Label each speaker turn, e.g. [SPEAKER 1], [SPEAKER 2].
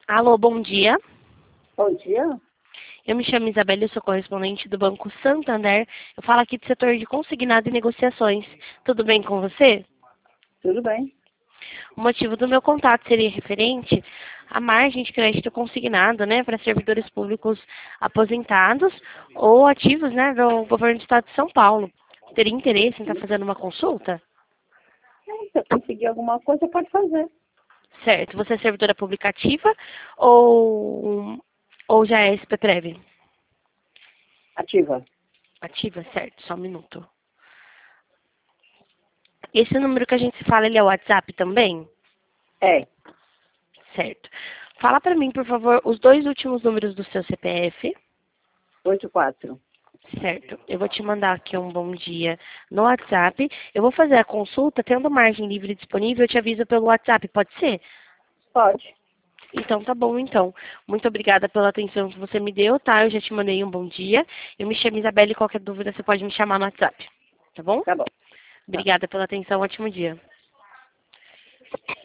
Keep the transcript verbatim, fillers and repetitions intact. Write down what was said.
[SPEAKER 1] Alô, bom dia.
[SPEAKER 2] Bom dia.
[SPEAKER 1] Eu me chamo Isabela, eu sou correspondente do Banco Santander. Eu falo aqui do setor de consignado e negociações. Tudo bem com você?
[SPEAKER 2] Tudo bem?
[SPEAKER 1] O motivo do meu contato seria referente à margem de crédito consignado, né, para servidores públicos aposentados ou ativos, né, do governo do Estado de São Paulo. Teria interesse em estar fazendo uma consulta?
[SPEAKER 2] Se eu conseguir alguma coisa, pode fazer.
[SPEAKER 1] Certo. Você é servidora pública ativa ou, ou já é S P Prev?
[SPEAKER 2] Ativa.
[SPEAKER 1] Ativa, certo. Só um minuto. Esse número que a gente se fala, ele é o WhatsApp também?
[SPEAKER 2] É.
[SPEAKER 1] Certo. Fala para mim, por favor, os dois últimos números do seu C P F.
[SPEAKER 2] Oito quatro.
[SPEAKER 1] Certo. Eu vou te mandar aqui um bom dia no WhatsApp. Eu vou fazer a consulta, tendo margem livre disponível, eu te aviso pelo WhatsApp, pode ser?
[SPEAKER 2] Pode.
[SPEAKER 1] Então tá bom, então. Muito obrigada pela atenção que você me deu, tá? Eu já te mandei um bom dia. Eu me chamo Isabela e qualquer dúvida você pode me chamar no WhatsApp. Tá bom?
[SPEAKER 2] Tá bom. Tá.
[SPEAKER 1] Obrigada pela atenção, ótimo dia.